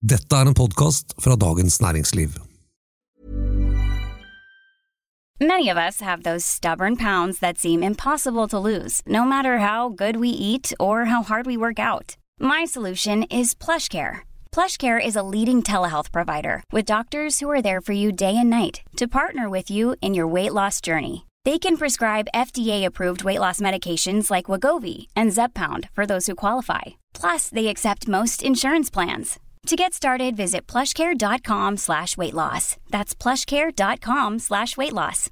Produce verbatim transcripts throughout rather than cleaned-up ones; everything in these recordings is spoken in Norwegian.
Dette er en podcast fra Dagens Næringsliv. Many of us have those stubborn pounds that seem impossible to lose, no matter how good we eat or how hard we work out. My solution is PlushCare. PlushCare is a leading telehealth provider with doctors who are there for you day and night to partner with you in your weight loss journey. They can prescribe F D A-approved weight loss medications like Wegovy and Zepbound for those who qualify. Plus, they accept most insurance plans. To get started, visit plushcare.com slash weight loss. That's plushcare.com slash weight loss.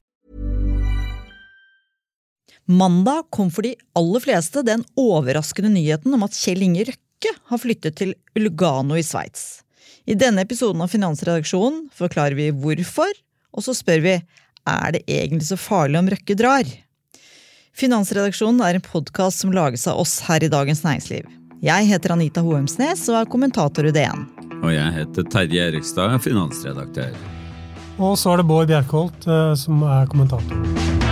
Mandag kom for de aller fleste den overraskende nyheten om at Kjell Inge Røkke har flyttet til Lugano i Sveits. I denne episoden av Finansredaksjonen forklarer vi hvorfor, og så spør vi, er det egentlig så farlig om Røkke drar? Finansredaksjonen er en podcast som lages av oss her i Dagens Næringsliv. Jeg heter Anita Hoemsnes og er kommentator i D N. Og jeg heter Terje Erikstad, finansredaktør. Og så er det Bård Bjerkholt uh, som er kommentator.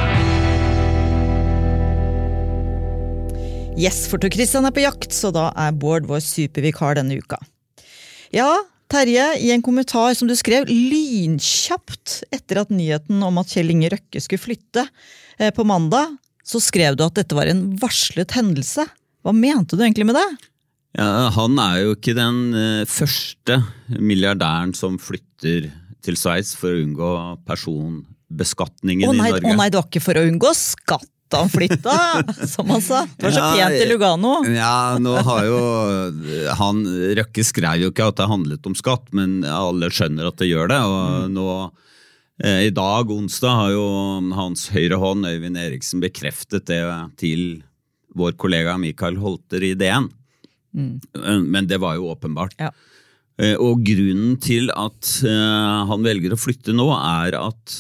Yes, for Tor Christian er på jakt, så da er Bård vår supervikar denne uka. Ja, Terje, i en kommentar som du skrev lynkjapt etter at nyheten om at Kjell Inge Røkke skulle flytte uh, på mandag, så skrev du at dette var en varslet hendelse. Hva mente du egentlig med det? Ja, han er jo ikke den uh, første milliardæren som flytter til Sveits for å unngå personbeskatningen å, nei, i Norge. Å nei, det var ikke for å unngå skatt han flytta, som han sa. Det var så ja, pent i Lugano. Ja, nå har jo han, Røkke skrev jo ikke at det handlet om skatt, men alle skjønner at det gjør det, og mm. nå eh, i dag, onsdag, har jo hans høyre hånd, Øyvind Eriksen, bekreftet det til vår kollega Mikael Holter i D N. Mm. Men det var jo åpenbart. Ja. Og grunnen til at uh, han velger å flytte nå er at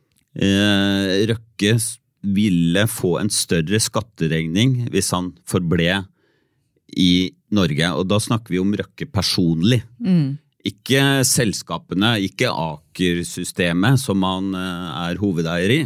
uh, Røkke ville få en større skatteregning hvis han forble i Norge. Og da snakker vi om Røkke personlig. Mm. Ikke selskapene, ikke Aker-systemet som han uh, er hovedeier i.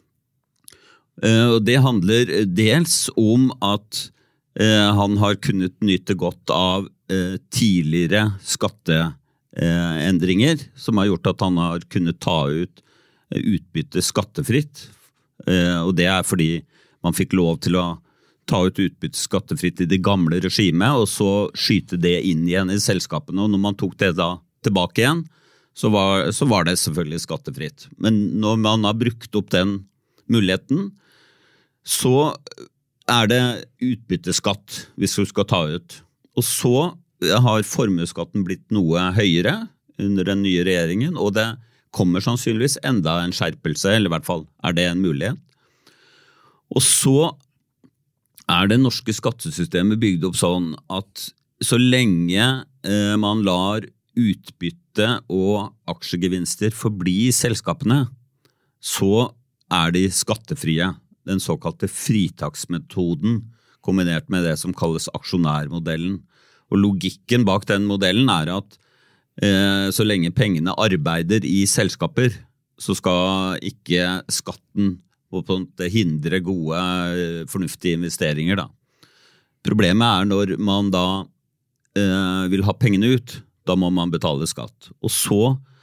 Uh, og det handler dels om at uh, han har kunnet nyte godt av uh, tidligere skatteendringer uh, som har gjort at han har kunnet ta ut uh, utbytte skattefritt. Uh, og det er fordi man fikk lov til å ta ut utbytte skattefritt i det gamle regimet, og så skyte det inn igjen i selskapene. Og når man tok det da tilbake igjen, så var, så var det selvfølgelig skattefritt. Men når man har brukt opp den muligheten, så er det utbytteskatt hvis du skal ta ut. Og så har formuesskatten blitt noe høyere under den nye regjeringen, og det kommer sannsynligvis enda en skjerpelse, eller i hvert fall er det en mulighet. Og så er det norske skattesystemet bygd opp sånn at så lenge eh, man lar utbytte og aksjegevinster forbli i selskapene, så er de skattefrie. Den såkalte fritaksmetoden kombinert med det som kalles aksjonærmodellen. Og logikken bak den modellen er at eh, så lenge pengene arbeider i selskaper, så skal ikke skatten på en måte hindre gode, fornuftige investeringer. Da. Problemet er når man da eh, vil ha pengene ut, da må man betale skatt. Og så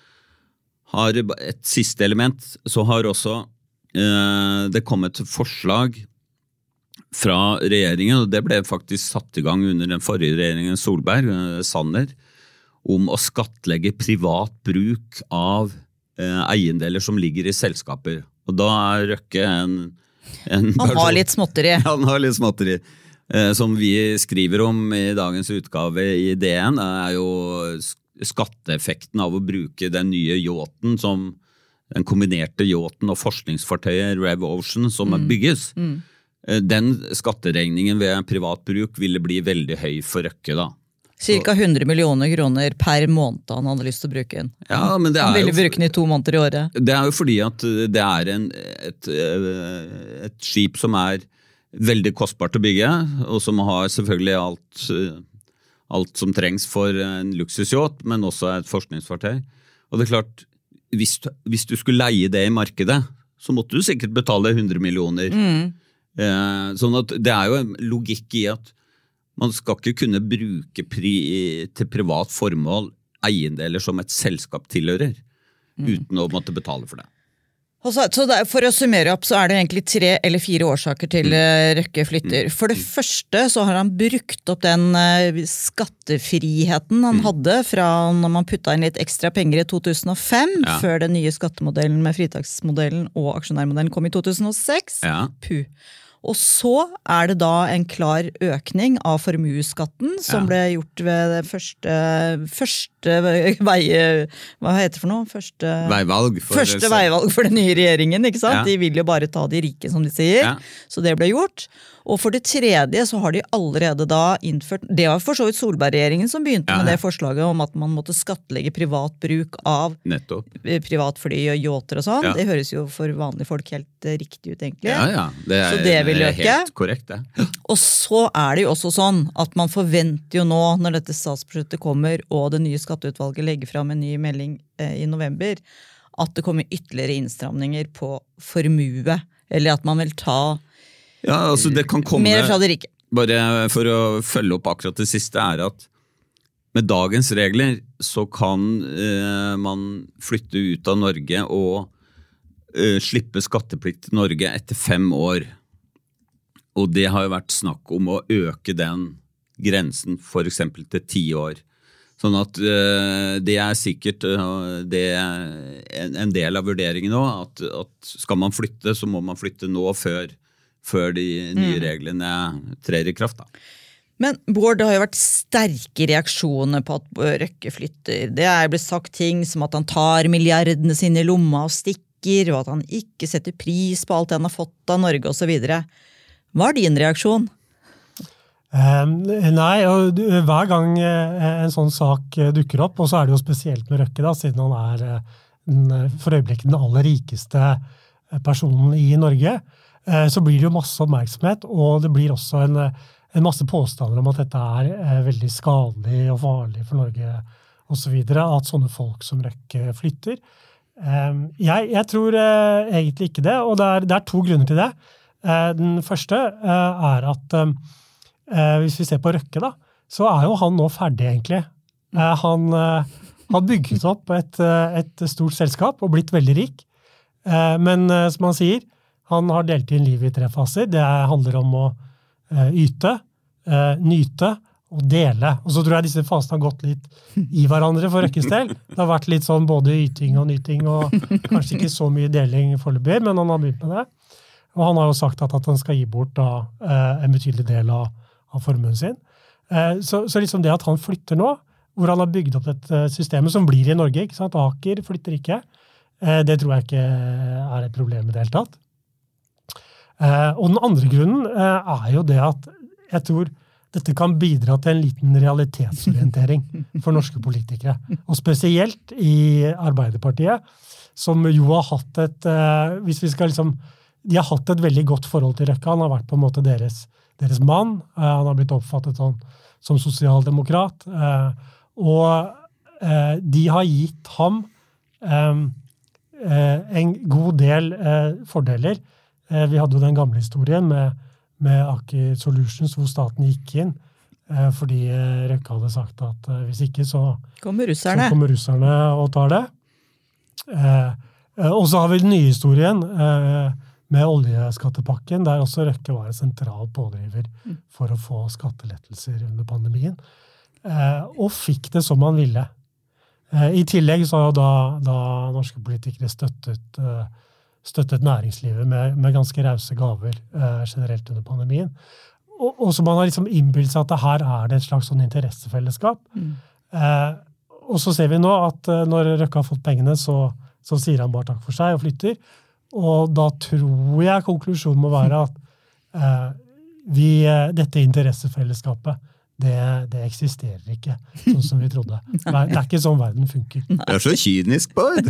har et siste element, så har også det kom et forslag fra regjeringen, og det ble faktisk satt i gang under den forrige regjeringen Solberg, Sanner, om å skattlegge privat bruk av eiendeler som ligger i selskaper. Og da er Røkke en, en Han har litt småtteri. Han har litt småtteri. Som vi skriver om i dagens utgave i D N, er jo skatteeffekten av å bruke den nye yachten som den kombinerte yachten og forskningsfartøyet Rev Ocean som mm. bygges. Mm. Den skatteregningen ved privat bruk ville bli veldig høy for Røkke da. Cirka hundre millioner kroner per måned han hadde lyst til å bruke den. Ja, men det er han ville jo, bruke den i to måneder i året. Det er jo fordi at det er en, et, et skip som er veldig kostbart å bygge, og som har selvfølgelig alt, alt som trengs for en luksusyacht, men også et forskningsfartøy. Og det er klart, Hvis, hvis du skulle leie det i markedet, så måtte du sikkert betale hundre millioner. Mm. Eh, sånn at det er jo en logikk i at man skal ikke kunne bruke pri, til privat formål eiendeler som et selskap tilhører, uten å måtte betale for det. Og så, så der, for å summere opp, så er det egentlig tre eller fire årsaker til uh, Røkke flytter. For det første så har han brukt opp den uh, skattefriheten han hadde fra når man puttet inn litt ekstra penger i to tusen og fem, ja. Før den nye skattemodellen med fritaksmodellen og aksjonærmodellen kom i to tusen og seks. Ja. Puh. Og så er det da en klar økning av formueskatten som ja. Ble gjort ved det første, første vei, hva heter det for noe? Første, veivalg. For første det, veivalg for den nye regjeringen, ikke sant? Ja. De vil jo bare ta de rike, som de sier. Ja. Så det ble gjort. Og for det tredje så har de allerede da innført, det var for så vidt Solberg-regjeringen som begynte ja. Med det forslaget om at man måtte skattlegge privat bruk av Nettopp. Privatfly og yachter og sånn. Ja. Det høres jo for vanlige folk helt uh, riktig ut egentlig. Ja, ja. Det er, så det vil det er øke. Helt korrekt, det. Og så er det jo også sånn at man forventer jo nå, når dette statsbudsjettet kommer, og det nye skatteutvalget legger fram en ny melding uh, i november, at det kommer ytterligere innstramninger på formue, eller at man vil ta ja, altså det kan komme, mer fra det rike. Bare for å følge opp akkurat det siste, er at med dagens regler så kan eh, man flytte ut av Norge og eh, slippe skatteplikt til Norge etter fem år. Og det har jo vært snakk om å øke den grensen for eksempel til ti år. Sånn at eh, det er sikkert uh, det er en, en del av vurderingen nå, at, at skal man flytte, så må man flytte nå før før de nye mm. reglene trer i kraft da. Men Bård, det har jo vært sterke reaksjoner på at Røkke flytter. Det er blitt sagt ting som at han tar milliardene sine i lomma og stikker, og at han ikke setter pris på alt han har fått av Norge og så videre. Hva er din reaksjon? Um, nei, og hver gang en sånn sak dukker opp, og så er det jo spesielt med Røkke da, siden han er den, for øyeblikket den aller rikeste personen i Norge, så blir det jo masse oppmerksomhet, og det blir også en, en masse påstander om at dette er veldig skadelig og farlig for Norge, og så videre, at sånne folk som Røkke flytter. Jeg, jeg tror egentlig ikke det, og det er, det er to grunner til det. Den første er at hvis vi ser på Røkke da, så er jo han nå ferdig egentlig. Han har bygget opp et, et stort selskap og blitt veldig rik, men som han sier, han har delt inn livet i tre faser. Det handler om å uh, yte, uh, nyte og dele. Og så tror jeg disse fasene har gått litt i hverandre for Røkkes del. Det har vært litt sånn både yting og nyting, og kanskje ikke så mye deling foreløpig, men han har begynt med det. Og han har jo sagt at, at han skal gi bort da, uh, en betydelig del av, av formuen sin. Uh, så, så liksom det at han flytter nå, hvor han har bygd opp dette systemet som blir i Norge, ikke sant? Aker flytter ikke. Uh, det tror jeg ikke er et problem i det hele tatt. Uh, og den andre grunnen uh, er jo det at jeg tror dette kan bidra til en liten realitetsorientering for norske politikere. Og spesielt i Arbeiderpartiet, som jo har hatt et, uh, hvis vi skal liksom, de har hatt et veldig godt forhold til Røkke. Han har vært på en måte deres, deres mann. Uh, han har blitt oppfattet som, som sosialdemokrat. Uh, og uh, de har gitt ham um, uh, en god del uh, fordeler. Vi hadde jo den gamle historien med, med Aker Solutions, hvor staten gikk inn, eh, fordi Røkke hadde sagt at eh, hvis ikke så kommer russerne, så kommer russerne og tar det. Eh, og så har vi den nye historien eh, med oljeskattepakken, der også Røkke var en sentral pådriver for å få skattelettelser under pandemien, eh, og fikk det som han ville. Eh, I tillegg så har da, da norske politikere støttet eh, støttet næringslivet med, med ganske rause gaver eh, generelt under pandemien. Og, og så man har liksom innbildt seg at det her er det et slags sånn interessefellesskap. Mm. Eh, og så ser vi nå at eh, når Røkke har fått pengene, så, så sier han bare takk for seg og flytter. Og da tror jeg konklusjonen må være at eh, vi, dette interessefelleskapet, det, det eksisterer ikke, sånn som vi trodde. Det er, det er ikke sånn verden funker. Det er så kynisk, Bård!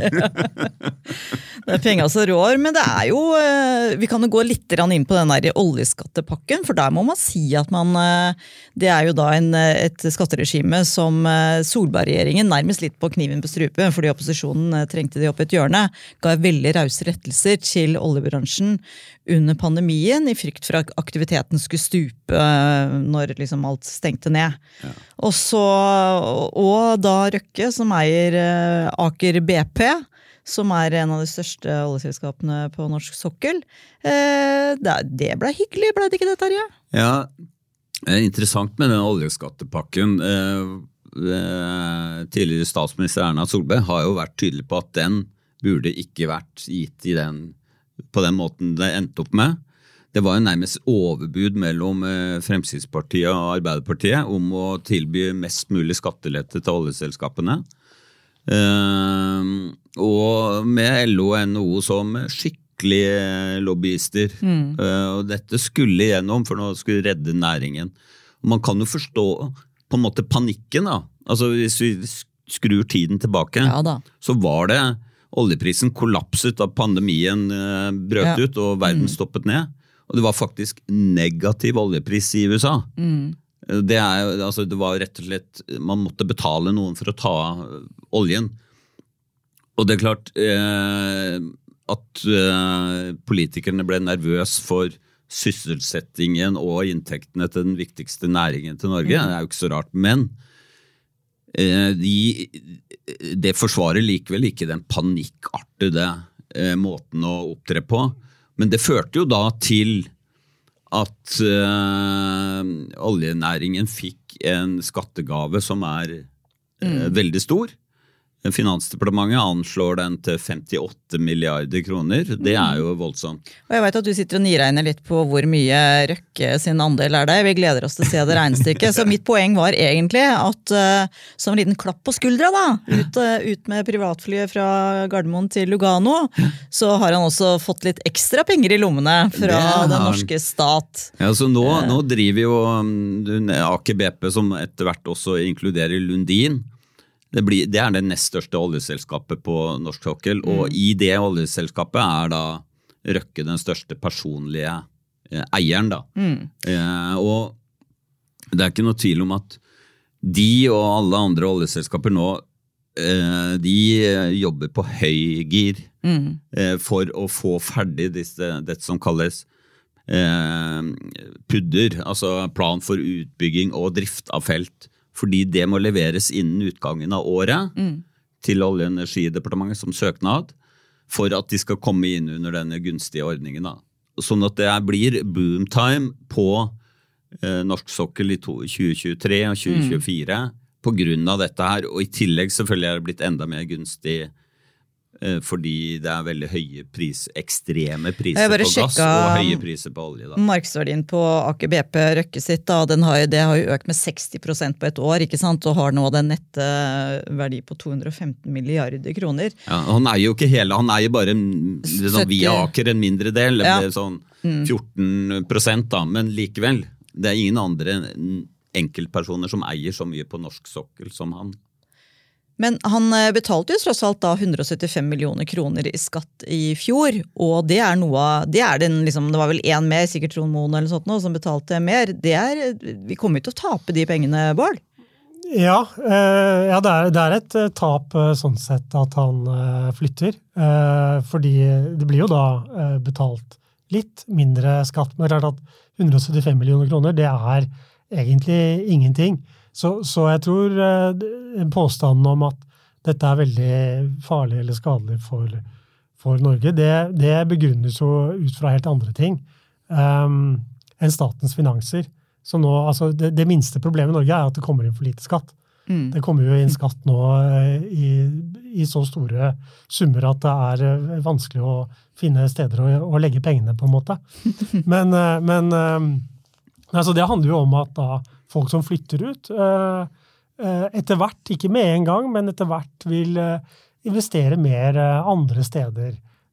Det er penger som rår, men det er jo, vi kan jo gå litt inn på den der oljeskattepakken, for der må man si at man, det er jo da en, et skatteregime som Solberg-regjeringen nærmest litt på kniven på strupen, fordi opposisjonen trengte det opp et hjørne, ga veldig rause rettelser til oljebransjen under pandemien, i frykt for at aktiviteten skulle stupe når liksom alt stengte stengte ned. Ja. Og, så, og da Røkke, som eier Aker B P, som er en av de største oljeselskapene på norsk sokkel, det ble hyggelig, ble det ikke det, Terje? Ja, interessant med den oljeskattepakken. Tidligere statsminister Erna Solberg har jo vært tydelig på at den burde ikke vært gitt i den, på den måten det endte opp med. Det var jo nærmest overbud mellom Fremskrittspartiet og Arbeiderpartiet om å tilby mest mulig skattelette til oljeselskapene. Og med L O og N H O som skikkelige lobbyister. Mm. Og dette skulle igjennom, for nå skulle redde næringen. Og man kan jo forstå på en måte panikken da. Altså hvis vi skrur tiden tilbake, ja, da. Så var det oljeprisen kollapset da pandemien brøt ja. Ut og verden mm. stoppet ned. Og det var faktisk negativ oljepris i U S A. Mm. Det, er, altså, det var rett og slett, man måtte betale noen for å ta oljen. Og det er klart eh, at eh, politikerne ble nervøs for sysselsettingen og inntektene til den viktigste næringen til Norge. Mm. Det er jo ikke så rart, men eh, de, det forsvarer likevel ikke den panikkartede eh, måten å opptre på. Men det førte jo da til at uh, oljenæringen fikk en skattegave som er uh, mm. veldig stor. Finansdepartementet anslår den til femtiåtte milliarder kroner. Det er jo voldsomt. Og jeg vet at du sitter og niregner litt på hvor mye Røkke sin andel er der. Vi gleder oss til å se det regnestykket. Så mitt poeng var egentlig at uh, som en liten klapp på skuldra da, ut, uh, ut med privatflyet fra Gardermoen til Lugano, så har han også fått litt ekstra penger i lommene fra den norske stat. Ja, så nå, uh, nå driver jo um, Aker B P, som etter hvert også inkluderer Lundin. Det, blir, det er det nest største oljeselskapet på norsk sokkel, og mm. i det oljeselskapet er da Røkke den største personlige eh, eieren da. Mm. Eh, og det er ikke noe tvil om at de og alle andre oljeselskaper nå, eh, de jobber på høygir mm. eh, for å få ferdig disse, dette som kalles eh, pudder, altså plan for utbygging og drift av felt, fordi det må leveres innen utgangen av året mm. til Olje- og energidepartementet som søknad, for at de skal komme inn under denne gunstige ordningen. Da. Sånn at det blir boomtime på eh, norsk sokkel i tjue tjuetre og tjue tjuefire mm. på grunn av dette her, og i tillegg selvfølgelig er det blitt enda mer gunstig eh, fordi det er veldig høye pris, ekstreme priser på gass og høye priser på olje. Da. Markedsverdien på Aker B P Røkke sitt, da, den har, det har jo økt med seksti prosent på et år, ikke sant? Og har nå den nette verdi på to hundre og femten milliarder kroner. Ja, han eier jo ikke hele, han eier bare liksom, via Aker en mindre del, ja. Sånn fjorten prosent da, men likevel, det er ingen andre enkeltpersoner som eier så mye på norsk sokkel som han. Men han betalte jo tross alt da hundre og syttifem millioner kroner i skatt i fjor, og det er noe, det er den liksom, det var vel en mer, sikkert Trond Moen eller sånt noe, som betalte mer. Det er, vi kommer jo til å tape de pengene, Bård. Ja, eh, ja det, er, det er et tap sånn sett at han eh, flytter, eh, fordi det blir jo da eh, betalt litt mindre skatt, men klart at hundre og syttifem millioner kroner, det er egentlig ingenting. Så, så jeg tror eh, påstanden om at dette er veldig farlig eller skadelig for, for Norge, det, det begrunnes jo ut fra helt andre ting um, enn statens finanser. Så nå, altså, det, det minste problemet i Norge er at det kommer inn for lite skatt. Mm. Det kommer jo inn skatt nå eh, i, i så store summer at det er eh, vanskelig å finne steder å, å legge pengene på en måte. Men, eh, men eh, altså, det handler jo om at da folk som flytter ut, etter hvert, ikke med en gang, men etter hvert vil investere mer andre steder.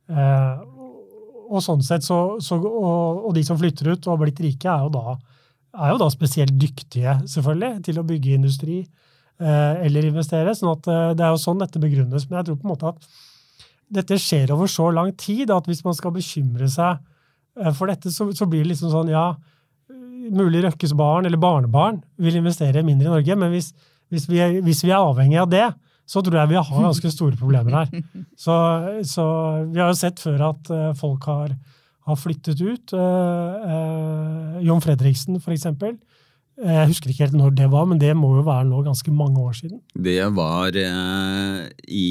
Og sånn sett, så, så, og, og de som flytter ut og har blitt rike, er jo, da, er jo da spesielt dyktige, selvfølgelig, til å bygge industri eller investere. Sånn at det er jo sånn dette begrunnes. Men jeg tror på en måte at dette skjer over så lang tid, at hvis man skal bekymre seg for dette, så, så blir det liksom sånn, ja, mulig Røkkes barn eller barnebarn vil investere mindre i Norge, men hvis, hvis, vi er, hvis vi er avhengig av det, så tror jeg vi har ganske store problemer her. Så, så vi har jo sett før at uh, folk har, har flyttet ut. Uh, uh, Jon Fredriksen, for eksempel, Jeg husker ikke helt når det var, men det må jo være nå ganske mange år siden. Det var eh, i,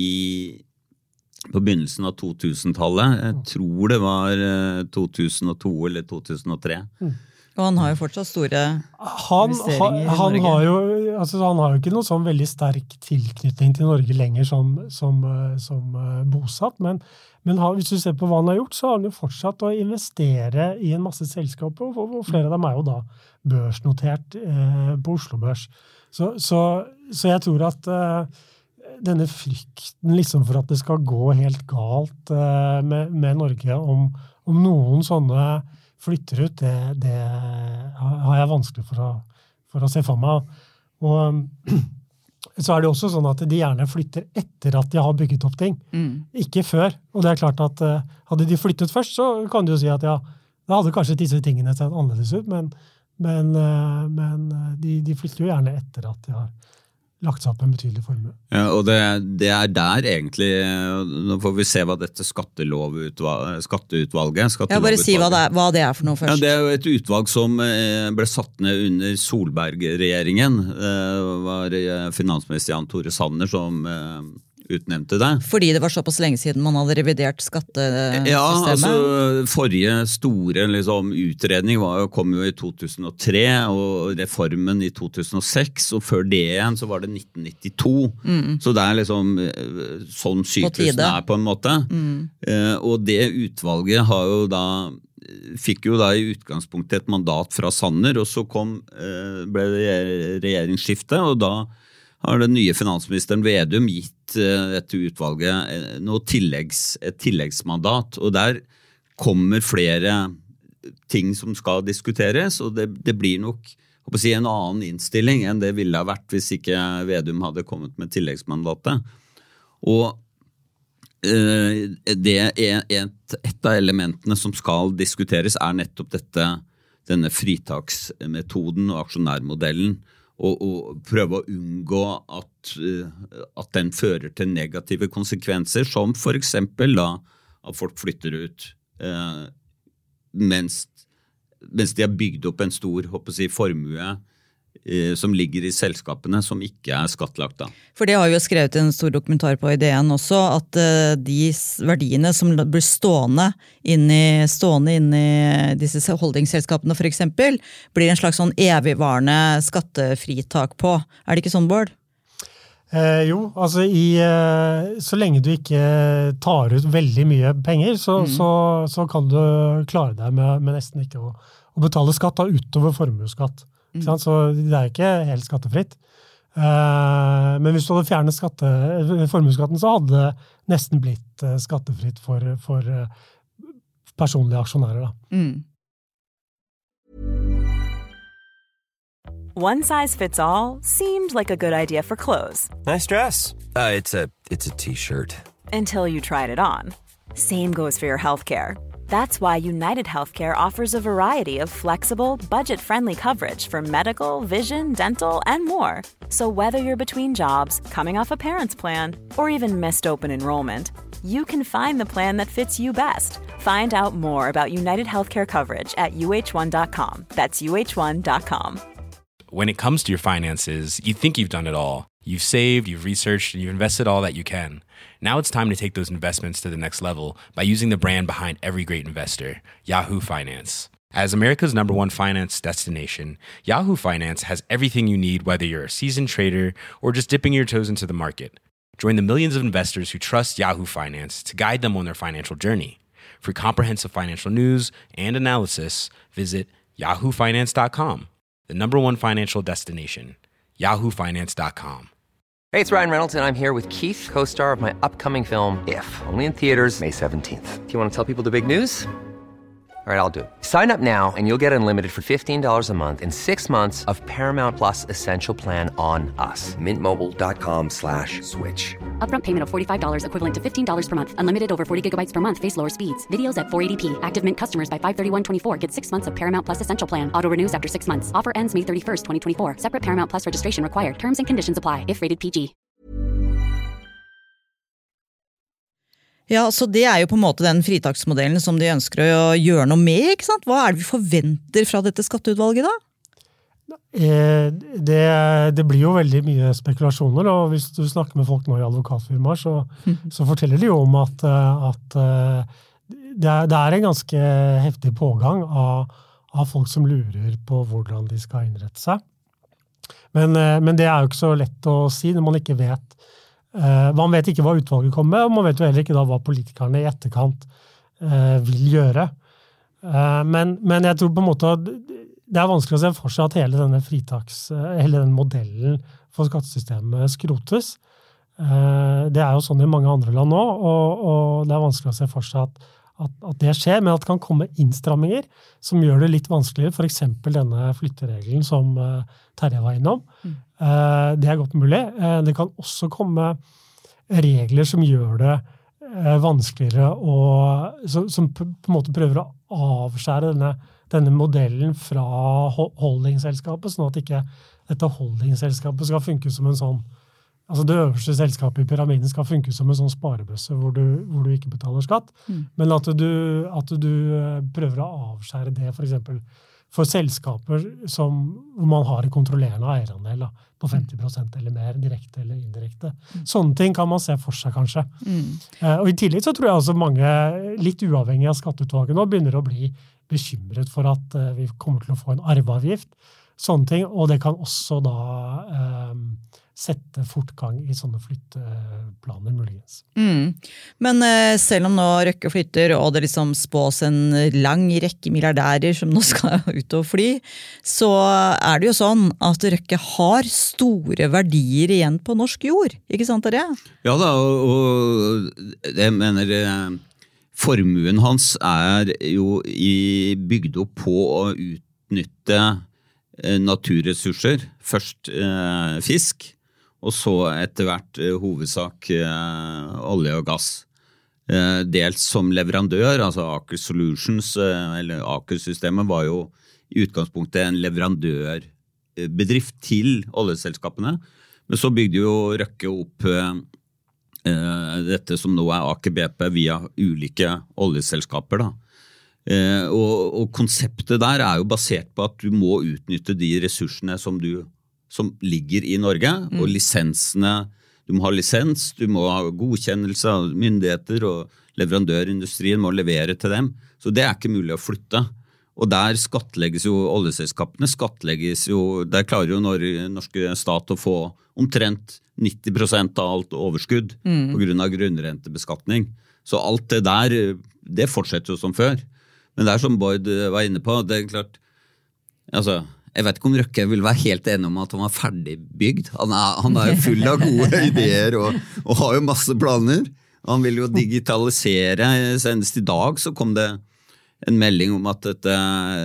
på begynnelsen av to tusen-tallet. Jeg tror det var eh, to tusen og to eller to tusen og tre. Mm. Og han har jo fortsatt store han, investeringer i han Norge. Har jo, altså, han har jo ikke noe sånn veldig sterk tilknytning til Norge lenger som, som, som bosatt, men, men han, hvis du ser på hva han har gjort, så har han jo fortsatt å investere i en masse selskaper, og, og flere av dem er jo da børsnotert eh, på Oslo Børs. Så, så, så jeg tror at eh, denne frykten liksom for at det skal gå helt galt eh, med, med Norge om, om noen sånne flytter ut, det, det har jeg vanskelig for å, for å se for meg. Og så er det også sånn at de gjerne flytter etter at de har bygget opp ting, mm. ikke før. Og det er klart at hadde de flyttet først, så kan du jo si at ja, da hadde kanskje disse tingene sett annerledes ut, men, men, men de, de flytter jo gjerne etter at de har lagt seg opp en betydelig formue. Ja, og det, det er der egentlig, nå får vi se hva dette skattelovutvalget, skatteutvalget, Ja, bare si hva det, er, hva det er for noe først. Ja, det er jo et utvalg som ble satt ned under Solberg-regjeringen. Det var finansminister Jan Tore Sanner som utnevnte det. Fordi det var såpass lenge siden man hadde revidert skattesystemet? Ja, altså forrige store liksom, utredning var, kom jo i to tusen og tre, og reformen i to tusen og seks, og før det igjen så var det nitten nittito. Mm. Så det er liksom sånn syklusen er på en måte. Mm. Eh, og det utvalget har jo da fikk jo da i utgangspunktet et mandat fra Sanner, og så kom, eh, ble det regjeringsskifte, og da har den nye finansministeren Vedum gitt dette utvalget noe tilleggs, et tilleggsmandat, og der kommer flere ting som skal diskuteres, og det, det blir nok jeg si, en annen innstilling enn det ville ha vært hvis ikke Vedum hadde kommet med tilleggsmandatet. Og eh, det er et, et av elementene som skal diskuteres er nettopp dette, denne fritaksmetoden og aksjonærmodellen, Og, og prøve å unngå at, at den fører til negative konsekvenser, som for eksempel da, at folk flytter ut eh, mens, mens de har bygd opp en stor håper jeg, formue eh, som ligger i selskapene som ikke er skattlagt da. For det har vi jo skrevet en stor dokumentar på i D N også, at uh, de verdiene som blir stående inn i, stående inn i disse holdingselskapene for eksempel, blir en slags sånn evigvarende skattefritak på. Er det ikke sånn, Bård? Eh, jo, altså i, eh, så lenge du ikke tar ut veldig mye penger, så, mm. så, så kan du klare deg med, med nesten ikke å, å betale skatt da, utover formueskatt. Mm. Ikke sant? Så det er ikke helt skattefritt. Uh, men hvis du hadde fjernet skatte, formueskatten, så hadde det nesten blitt uh, skattefritt for, for uh, personlige aksjonærer. Da. Mm. One size fits all seemed like a good idea for clothes. Nice dress. Uh, it's a it's a t-shirt. Until you tried it on. Same goes for your healthcare. That's why United Healthcare offers a variety of flexible, budget-friendly coverage for medical, vision, dental, and more. So whether you're between jobs, coming off a parent's plan, or even missed open enrollment, you can find the plan that fits you best. Find out more about United Healthcare coverage at U H one dot com. That's U H one dot com. When it comes to your finances, you think you've done it all. You've saved, you've researched, and you've invested all that you can. Now it's time to take those investments to the next level by using the brand behind every great investor, Yahoo Finance. As America's number one finance destination, Yahoo Finance has everything you need, whether you're a seasoned trader or just dipping your toes into the market. Join the millions of investors who trust Yahoo Finance to guide them on their financial journey. For comprehensive financial news and analysis, visit yahoo finance dot com, the number one financial destination, yahoo finance dot com. Hey, it's Ryan Reynolds, and I'm here with Keith, co-star of my upcoming film, If, only in theaters May seventeenth. Do you want to tell people the big news? All right, I'll do it. Sign up now and you'll get unlimited for fifteen dollars a month and six months of Paramount Plus Essential Plan on us. Mint Mobile dot com slash switch. Upfront payment of forty-five dollars equivalent to fifteen dollars per month. Unlimited over forty gigabytes per month. Face lower speeds. Videos at four eighty p. Active Mint customers by five thirty-one twenty-four get six months of Paramount Plus Essential Plan. Auto renews after six months. Offer ends May thirty-first, twenty twenty-four. Separate Paramount Plus registration required. Terms and conditions apply if rated P G. Ja, så det er jo på en måte den fritaksmodellen som de ønsker å gjøre noe med, ikke sant? Hva er det vi forventer fra dette skatteutvalget da? Det, det blir jo veldig mye spekulasjoner, og hvis du snakker med folk nå i advokatfirmaer, så, så forteller de jo om at, at det, er, det er en ganske heftig pågang av, av folk som lurer på hvordan de skal innrette seg. Men, men det er jo ikke så lett å si når man ikke vet. Man vet ikke hva utvalget kommer med, og man vet jo heller ikke da hva politikerne i etterkant vil gjøre. Men, men jeg tror på en måte at det er vanskelig å se for seg at hele denne fritaks, hele den modellen for skattesystemet skrotes. Det er jo sånn i mange andre land nå, og, og det er vanskelig å se for seg at, at, at det skjer, men at det kan komme innstramminger som gjør det litt vanskeligere, for eksempel denne flytteregelen som Terje var innom. Mm. Det er godt mulig. Det kan også komme regler som gjør det vanskeligere, og som, som på en måte prøver å avskjære denne denne modellen fra holdingselskapet, sånn at ikke dette holdingselskapet skal funke som en sånn, altså det øverste selskapet i pyramiden skal funke som en sånn sparebøsse hvor du, hvor du ikke betaler skatt, mm. men at du, at du prøver å avskjære det for eksempel for selskaper som, hvor man har en kontrollerende eierandel da, på femti prosent eller mer, direkte eller indirekte. Mm. Sånne ting kan man se for seg kanskje. Mm. Eh, og i tillegg så tror jeg altså mange, litt uavhengig av skatteutvalget nå, begynner å bli bekymret for at uh, vi kommer til å få en arveavgift, sånne ting, og det kan også da um, sette fortgang i sånne flytteplaner muligens. Mm. Men uh, selv om nå Røkke flytter, og det liksom spås en lang rekke milliardærer som nå skal ut og fly, så er det jo sånn at Røkke har store verdier igjen på norsk jord, ikke sant Terje? Ja da, og, og jeg mener formuen hans er jo i, bygd opp på å utnytte eh, naturressurser. Først eh, fisk, og så etter hvert eh, hovedsak eh, olje og gass. Eh, dels som leverandør, altså Aker Solutions, eh, eller Aker-systemet var jo i utgangspunktet en leverandørbedrift til oljeselskapene. Men så bygde jo Røkke opp eh, dette som nå er Aker B P via ulike oljeselskaper da. Eh, og, og konseptet der er jo basert på at du må utnytte de ressursene som, du, som ligger i Norge, mm. og lisensene, du må ha lisens, du må ha godkjennelse av myndigheter, og leverandørindustrien må levere til dem, så det er ikke mulig å flytte. Og der skattlegges jo oljeselskapene, skattlegges jo, der klarer jo Norge, norske stat å få omtrent nitti prosent av alt overskudd mm. på grunn av grunnrentebeskatning. Så alt det der, det fortsetter jo som før. Men det er som Bård var inne på, det er klart, altså, jeg vet ikke om Røkke vil være helt enig om at han var ferdigbygd. Han er, han er jo full av gode ideer og, og har jo masse planer. Han vil jo digitalisere, senest i dag så kom det en melding om at dette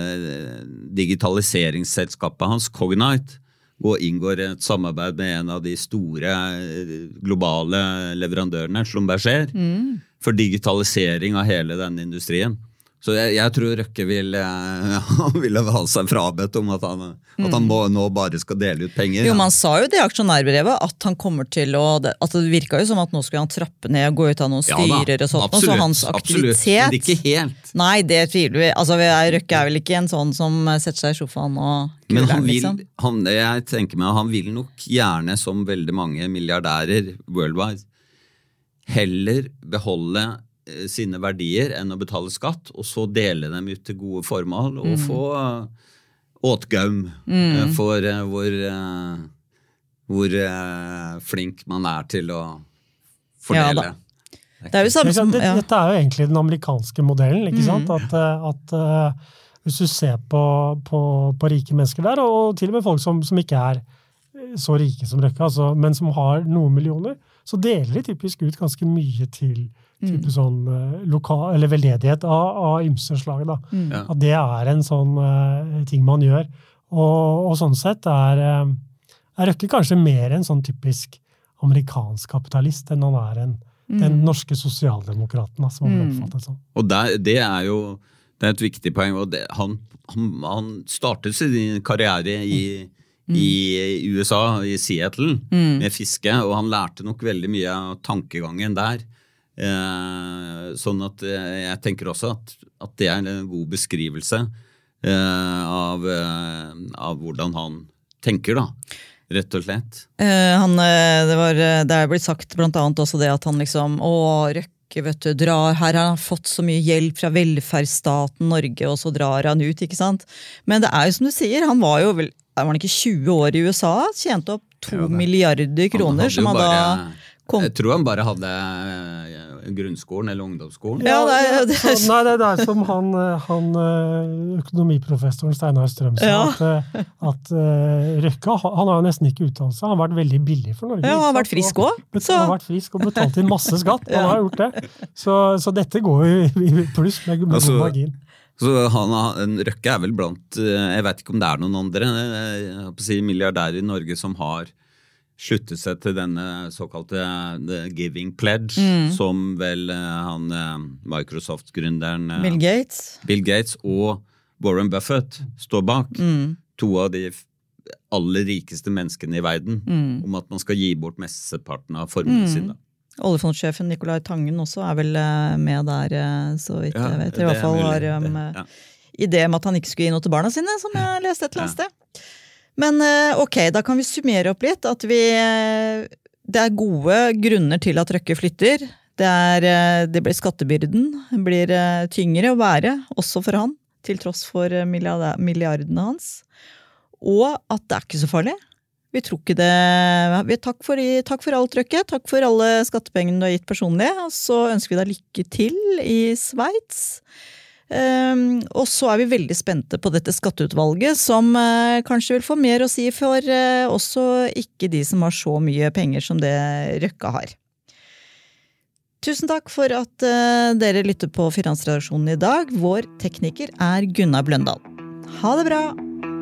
digitaliseringsselskapet hans, Cognite, og inngår et samarbeid med en av de store globale leverandørene, Schlumberger, mm. for digitalisering av hele denne industrien. Så jeg, jeg tror Røkke vil, han ville ha seg frabedt om at han, mm. at han må, nå bare skal dele ut penger. Jo, man sa jo det i aksjonærbrevet at han kommer til å, at det virket jo som at nå skulle han trappe ned og gå ut av noen styrer ja, og sånt, absolutt, og så hans aktivitet. Absolutt, men ikke helt. Nei, det tviler vi. Altså, Røkke er vel ikke en sånn som setter seg i sofaen og kuler, men han vil, liksom. han, jeg tenker meg, han vil nok gjerne, som veldig mange milliardærer worldwide, heller beholde sine verdier enn å betale skatt, og så dele dem ut til gode formål, og mm. få uh, åtgaum mm. for uh, hvor, uh, hvor uh, flink man er til å fordele. Ja, det er jo samme som, ja. Dette er jo egentlig den amerikanske modellen, ikke sant? Mm. At, at uh, hvis du ser på, på, på rike mennesker der, og til og med folk som, som ikke er så rike som Røkke, altså, men som har noen millioner, så deler de typisk ut ganske mye til type sånn uh, lokal, eller veldedighet av, av ymse slag da. Mm. Ja. At det er en sånn uh, ting man gjør. Og, og sånn sett er, uh, er Røkke kanskje mer en sånn typisk amerikansk kapitalist enn han er en, mm. den norske sosialdemokraten, som man mm. oppfattet sånn. Og der, det er jo det er et viktig poeng, og det, han, han, han startet sin karriere i, mm. i U S A, i Seattle, mm. med fiske, og han lærte nok veldig mye av tankegangen der. Eh, sånn at eh, jeg tenker også at, at det er en god beskrivelse. eh, av, eh, av hvordan han tenker da, rett og slett. Eh, han, det, var, det er blitt sagt blant annet også det at han liksom, å, Røkke, vet du, drar, her har han fått så mye hjelp fra velferdsstaten Norge, og så drar han ut, ikke sant? Men det er jo som du sier, han var jo vel, var han ikke tjue år i U S A, tjente opp to milliarder kroner, han som han bare, da... Kom. Jeg tror han bare hadde grunnskolen eller ungdomsskolen. Ja, det er, det er, så, nei, det er som han, han økonomiprofessoren Steinar Strømsen, ja. at, at Røkke, han har jo nesten ikke utdannelse, han har vært veldig billig for Norge. Ja, han har vært frisk også. Og, han har vært frisk og betalt inn masse skatt, han har gjort det. Så, så dette går jo i pluss med, med altså, god margin. Så han, Røkke er vel blant, jeg vet ikke om det er noen andre, jeg har på å si milliardærer i Norge som har sluttet seg til denne såkalte The Giving Pledge, mm. som vel han Microsoft-gründeren Bill Gates. Bill Gates og Warren Buffett står bak. Mm. To av de aller rikeste menneskene i verden, mm. om at man skal gi bort mesteparten av formuen mm. sin. Da. Oljefondsjefen Nicolai Tangen også er vel med der, så vidt ja, jeg vet. I hvert fall var um, ja. idé om at han ikke skulle gi noe til barna sine, som jeg leste et eller annet ja. sted. Men ok, da kan vi summere opp litt at vi, det er gode grunner til at Røkke flytter. Det, er, det blir skattebyrden, det blir tyngre å være, også for han, til tross for milliardene hans. Og at det er ikke så farlig. Vi tror ikke det. Vi, takk, for, takk for alt, Røkke. Takk for alle skattepengene du har gitt personlig. Og så ønsker vi deg lykke til i Sveits. Um, og så er vi veldig spente på dette skatteutvalget som uh, kanskje vil få mer å si for uh, også ikke de som har så mye penger som det Røkke har. Tusen takk for at uh, dere lytter på Finansredaksjonen i dag. Vår tekniker er Gunnar Bløndal. Ha det bra!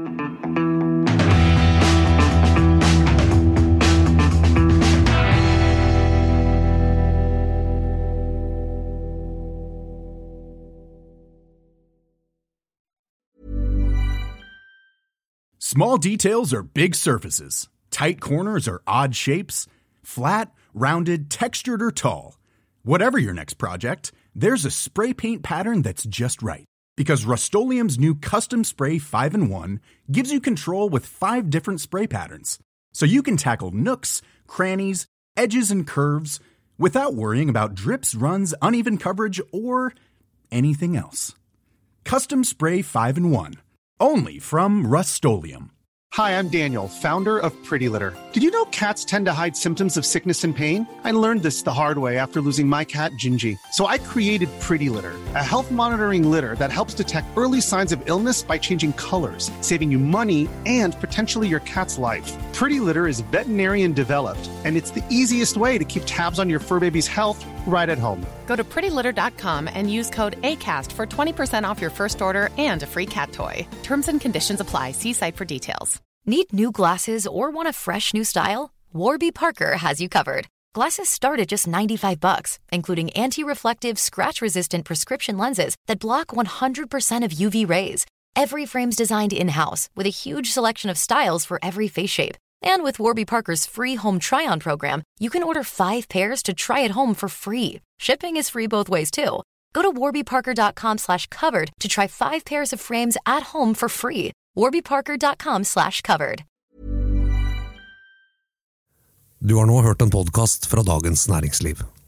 Small details are big surfaces. Tight corners are odd shapes. Flat, rounded, textured, or tall. Whatever your next project, there's a spray paint pattern that's just right. Because Rust-Oleum's new Custom Spray five in one gives you control with five different spray patterns. So you can tackle nooks, crannies, edges, and curves without worrying about drips, runs, uneven coverage, or anything else. Custom Spray five in one. Only from Rust-Oleum. Hi, I'm Daniel, founder of Pretty Litter. Did you know cats tend to hide symptoms of sickness and pain? I learned this the hard way after losing my cat, Gingy. So I created Pretty Litter, a health monitoring litter that helps detect early signs of illness by changing colors, saving you money and potentially your cat's life. Pretty Litter is veterinarian developed, and it's the easiest way to keep tabs on your fur baby's health right at home. Go to pretty litter dot com and use code ACAST for twenty percent off your first order and a free cat toy. Terms and conditions apply. See site for details. Need new glasses or want a fresh new style? Warby Parker has you covered. Glasses start at just ninety-five bucks, including anti-reflective, scratch-resistant prescription lenses that block one hundred percent of U V rays. Every frame's designed in-house with a huge selection of styles for every face shape. And with Warby Parker's free home try-on program, you can order five pairs to try at home for free. Shipping is free both ways, too. Go to warby parker dot com slash covered to try five pairs of frames at home for free. warby parker dot com slash covered. Du har nå hørt en podcast fra Dagens Næringsliv.